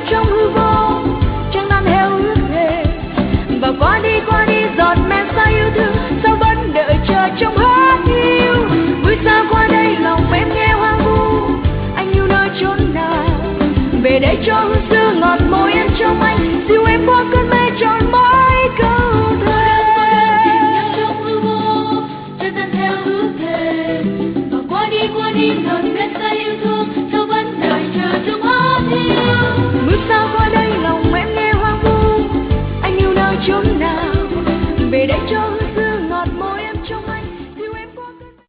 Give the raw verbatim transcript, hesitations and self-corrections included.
trong hư vô, trăng non heo ước thề. Và qua đi qua đi giọt men xa yêu thương, sao vẫn đợi chờ trong hát hiu. Vui xa qua đây lòng em nghe hoang vu, anh yêu nơi chốn nào, về đây cho hương xưa